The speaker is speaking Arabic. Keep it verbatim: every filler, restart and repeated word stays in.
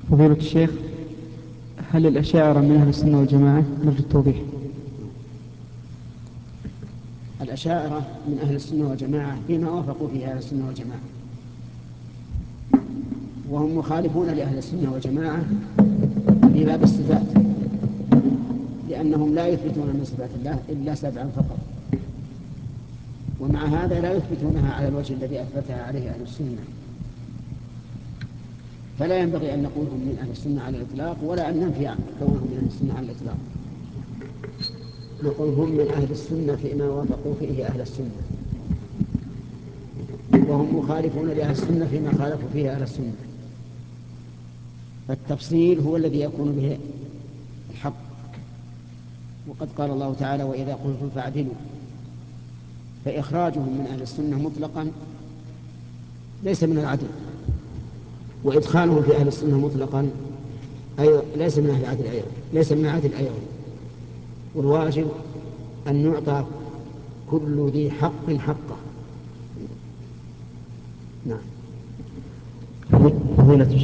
فضيلة الشيخ، هل الأشاعرة من أهل السنة والجماعة؟ نرجو التوضيح. الأشاعرة من أهل السنة والجماعة فيما وافقوا فيه أهل السنة والجماعة، وهم مخالفون لأهل السنة والجماعة في باب الصفات، لأنهم لا يثبتون من صفات الله إلا سبعا فقط، ومع هذا لا يثبتونها على الوجه الذي أثبتها عليه أهل السنة. فلا ينبغي أن نقول هم من أهل السنة على الإطلاق، ولا أن ننفي كونهم من أهل السنة على الإطلاق. نقول هم من أهل السنة فيما وافقوا فيه أهل السنة، وهم مخالفون لأهل السنة فيما خالفوا فيه أهل السنة. فالتفصيل هو الذي يكون به الحق. وقد قال الله تعالى: وإذا قلتم فاعدلوا. فإخراجهم من أهل السنة مطلقا ليس من العدل، وإدخالهم في أهل السنة مطلقا أيضا ليس من أهل العدل أيضا، ليس من العدل أيضا. والواجب أن يعطى كل ذي حق حقه. نعم. فضيلة